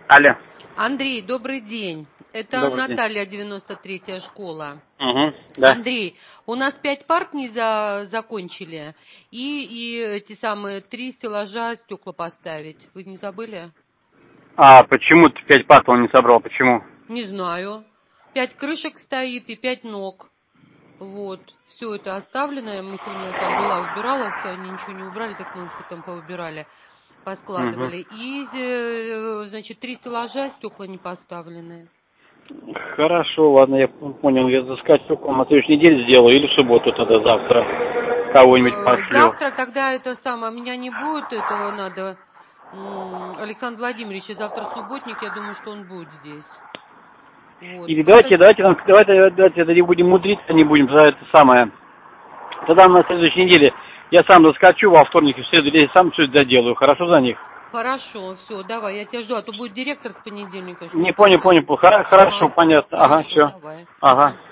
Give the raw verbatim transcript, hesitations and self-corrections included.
Алло. Андрей, добрый день. Это Добрый день. Наталья, девяносто третья школа. Угу, да. Андрей, у нас пять парт не за... закончили, и, и эти самые три стеллажа стекла поставить. Вы не забыли? А почему ты пять пар он не собрал? Почему? Не знаю. Пять крышек стоит и пять ног. Вот, все это оставлено. Мы сегодня там была, убирала все, они ничего не убрали, так мы все там поубирали, Угу. поскладывали. И, э, значит, три стеллажа, стекла не поставленные. Хорошо, ладно, я понял. Я заскать только на следующей неделе сделаю или в субботу тогда завтра кого-нибудь Э, пошлю. Завтра тогда это самое, меня не будет, этого надо. м, Александр Владимирович, завтра субботник, я думаю, что он будет здесь. Вот. Или Вы со- давайте, давайте, нам- давайте, давайте, это не будем мудриться, не будем за это самое. Тогда на следующей неделе я сам заскочу во вторник и в среду, я сам все это доделаю. Хорошо за них? Хорошо, все, давай, я тебя жду, а то будет директор с понедельника Не понял, ждать. понял, понял. Хоро- Хорошо, Ага, понятно. Ага, хорошо, все. давай. Ага. Мгм.